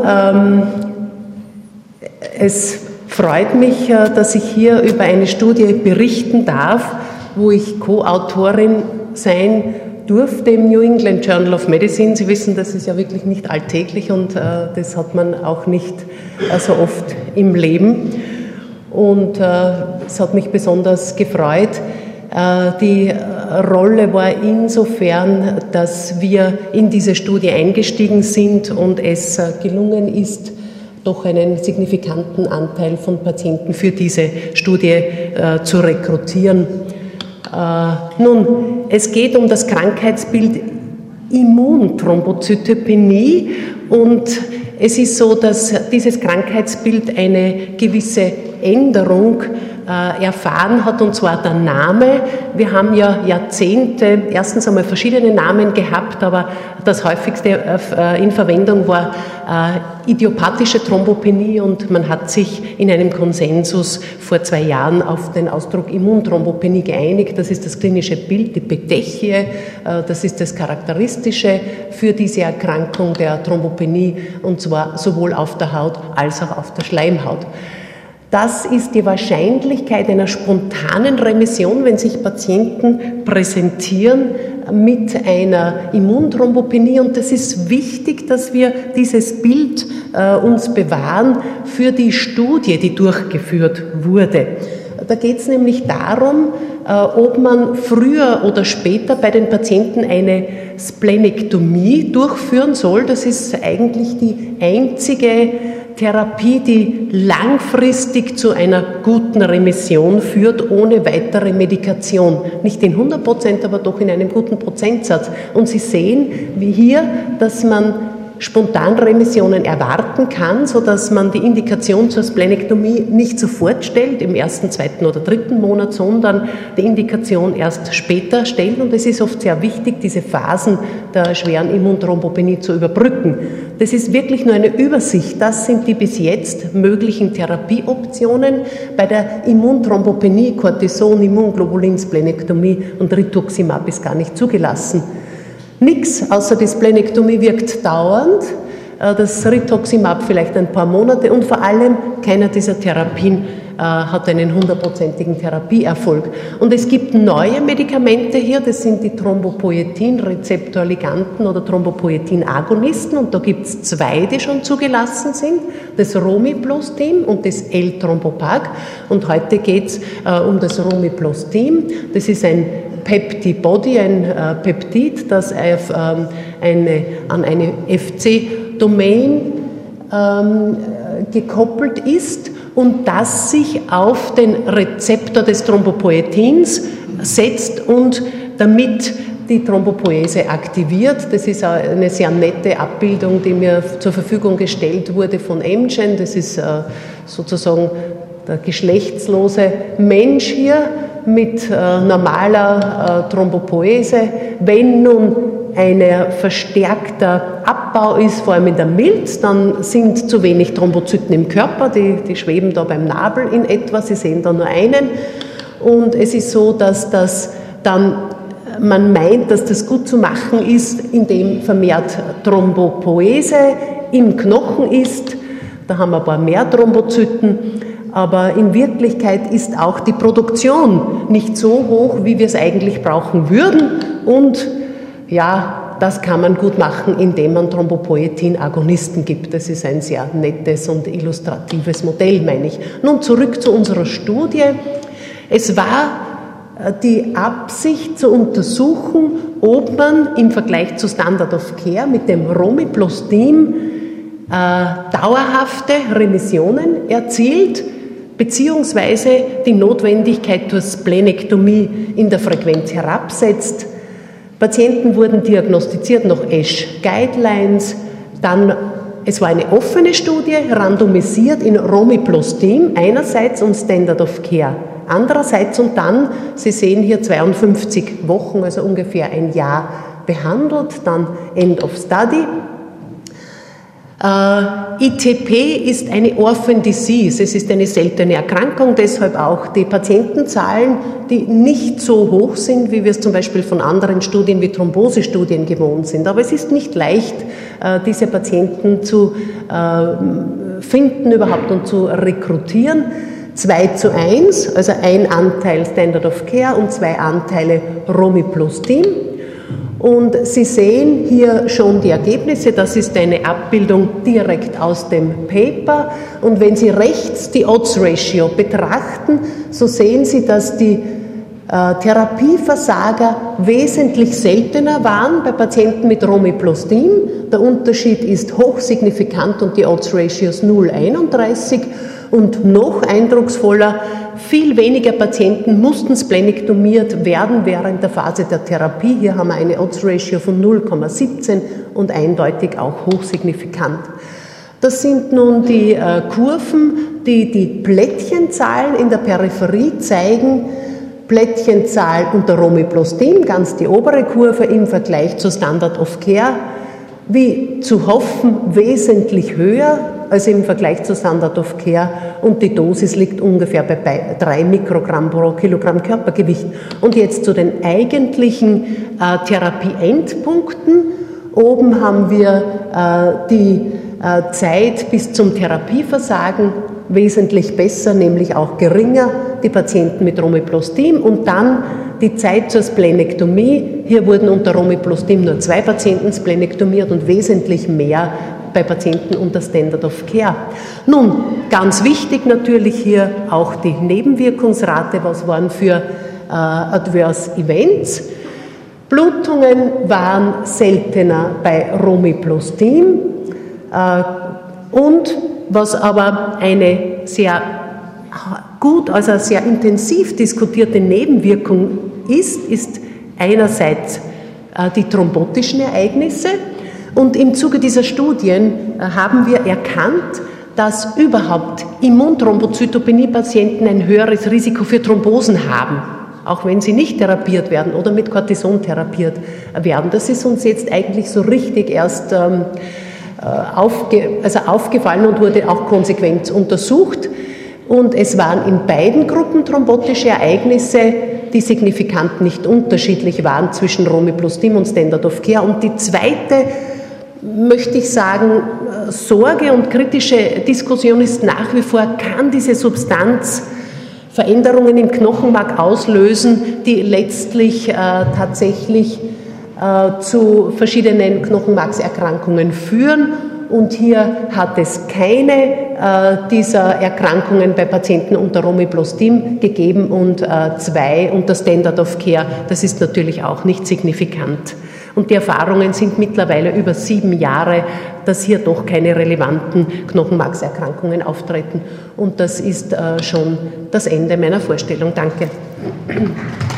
es freut mich, dass ich hier über eine Studie berichten darf, wo ich Co-Autorin sein durfte im New England Journal of Medicine. Sie wissen, das ist ja wirklich nicht alltäglich und das hat man auch nicht so oft im Leben. Und es hat mich besonders gefreut. Die Rolle war insofern, dass wir in diese Studie eingestiegen sind und es gelungen ist, doch einen signifikanten Anteil von Patienten für diese Studie zu rekrutieren. Nun, es geht um das Krankheitsbild Immunthrombozytopenie und es ist so, dass dieses Krankheitsbild eine gewisse Änderung erfahren hat, und zwar der Name. Wir haben ja Jahrzehnte erstens einmal verschiedene Namen gehabt, aber das häufigste in Verwendung war idiopathische Thrombopenie und man hat sich in einem Konsensus vor 2 Jahren auf den Ausdruck Immunthrombopenie geeinigt. Das ist das klinische Bild, die Petechie, das ist das Charakteristische für diese Erkrankung der Thrombopenie, und zwar sowohl auf der Haut als auch auf der Schleimhaut. Das ist die Wahrscheinlichkeit einer spontanen Remission, wenn sich Patienten präsentieren mit einer Immunthrombopenie. Und das ist wichtig, dass wir dieses Bild uns bewahren für die Studie, die durchgeführt wurde. Da geht es nämlich darum, ob man früher oder später bei den Patienten eine Splenektomie durchführen soll. Das ist eigentlich die einzige Therapie, die langfristig zu einer guten Remission führt, ohne weitere Medikation. Nicht in 100%, aber doch in einem guten Prozentsatz. Und Sie sehen, wie hier, dass man Spontanremissionen erwarten kann, sodass man die Indikation zur Splenektomie nicht sofort stellt, im 1., 2. oder 3. Monat, sondern die Indikation erst später stellt. Und es ist oft sehr wichtig, diese Phasen der schweren Immunthrombopenie zu überbrücken. Das ist wirklich nur eine Übersicht. Das sind die bis jetzt möglichen Therapieoptionen bei der Immunthrombopenie. Cortison, Immunglobulin, Splenektomie und Rituximab ist gar nicht zugelassen. Nichts außer die Splenektomie wirkt dauernd, das Rituximab vielleicht ein paar Monate und vor allem keiner dieser Therapien hat einen 100%igen Therapieerfolg. Und es gibt neue Medikamente hier, das sind die Thrombopoietin-Rezeptorliganten oder Thrombopoietin-Agonisten, und da gibt es 2, die schon zugelassen sind, das Romiplastim und das L-Thrombopag. Und heute geht es um das Romiplastim. Das ist ein Peptibody, ein Peptid, das an eine FC-Domain gekoppelt ist und das sich auf den Rezeptor des Thrombopoietins setzt und damit die Thrombopoiese aktiviert. Das ist eine sehr nette Abbildung, die mir zur Verfügung gestellt wurde von Amgen. Das ist sozusagen der geschlechtslose Mensch hier mit normaler Thrombopoiese. Wenn nun ein verstärkter Abbau ist, vor allem in der Milz, dann sind zu wenig Thrombozyten im Körper, die schweben da beim Nabel in etwa, Sie sehen da nur einen. Und es ist so, dass man meint, dass das gut zu machen ist, indem vermehrt Thrombopoiese im Knochen ist. Da haben wir ein paar mehr Thrombozyten. Aber in Wirklichkeit ist auch die Produktion nicht so hoch, wie wir es eigentlich brauchen würden. Und ja, das kann man gut machen, indem man Thrombopoietin-Agonisten gibt. Das ist ein sehr nettes und illustratives Modell, meine ich. Nun zurück zu unserer Studie. Es war die Absicht zu untersuchen, ob man im Vergleich zu Standard of Care mit dem Romiplastim dauerhafte Remissionen erzielt, beziehungsweise die Notwendigkeit zur Splenektomie in der Frequenz herabsetzt. Patienten wurden diagnostiziert nach ASH Guidelines, dann, es war eine offene Studie, randomisiert in Romiplastim einerseits und Standard of Care andererseits, und dann, Sie sehen hier 52 Wochen, also ungefähr ein Jahr behandelt, dann End of Study. ITP ist eine Orphan Disease, es ist eine seltene Erkrankung, deshalb auch die Patientenzahlen, die nicht so hoch sind, wie wir es zum Beispiel von anderen Studien wie Thrombosestudien gewohnt sind. Aber es ist nicht leicht, diese Patienten zu finden überhaupt und zu rekrutieren. 2:1, also ein Anteil Standard of Care und 2 Anteile Romiplastim. Und Sie sehen hier schon die Ergebnisse, das ist eine Abbildung direkt aus dem Paper. Und wenn Sie rechts die Odds Ratio betrachten, so sehen Sie, dass die Therapieversager wesentlich seltener waren bei Patienten mit Romiplastim. Der Unterschied ist hochsignifikant und die Odds Ratios 0,31. Und noch eindrucksvoller, viel weniger Patienten mussten splenektomiert werden während der Phase der Therapie. Hier haben wir eine Odds-Ratio von 0,17 und eindeutig auch hochsignifikant. Das sind nun die Kurven, die die Plättchenzahlen in der Peripherie zeigen. Plättchenzahl unter Romiplastim, ganz die obere Kurve im Vergleich zur Standard of Care, wie zu hoffen, wesentlich höher als im Vergleich zur Standard of Care und die Dosis liegt ungefähr bei 3 Mikrogramm pro Kilogramm Körpergewicht. Und jetzt zu den eigentlichen Therapieendpunkten. Oben haben wir die Zeit bis zum Therapieversagen wesentlich besser, nämlich auch geringer, die Patienten mit Romiplastim und dann die Zeit zur Splenektomie. Hier wurden unter Romiplastim nur 2 Patienten splenektomiert und wesentlich mehr bei Patienten unter Standard of Care. Nun, ganz wichtig natürlich hier auch die Nebenwirkungsrate, was waren für Adverse Events. Blutungen waren seltener bei Romiplastim und was aber eine sehr gut, also sehr intensiv diskutierte Nebenwirkung ist einerseits die thrombotischen Ereignisse. Und im Zuge dieser Studien haben wir erkannt, dass überhaupt Immunthrombozytopenie-Patienten ein höheres Risiko für Thrombosen haben, auch wenn sie nicht therapiert werden oder mit Cortison therapiert werden. Das ist uns jetzt eigentlich so richtig erst aufgefallen und wurde auch konsequent untersucht. Und es waren in beiden Gruppen thrombotische Ereignisse, die signifikant nicht unterschiedlich waren zwischen Romiplastim und Standard of Care. Und die zweite, möchte ich sagen, Sorge und kritische Diskussion ist nach wie vor, kann diese Substanz Veränderungen im Knochenmark auslösen, die letztlich tatsächlich zu verschiedenen Knochenmarkserkrankungen führen. Und hier hat es keine dieser Erkrankungen bei Patienten unter Romiplastim gegeben und 2 unter Standard of Care. Das ist natürlich auch nicht signifikant. Und die Erfahrungen sind mittlerweile über 7 Jahre, dass hier doch keine relevanten Knochenmarkserkrankungen auftreten. Und das ist schon das Ende meiner Vorstellung. Danke.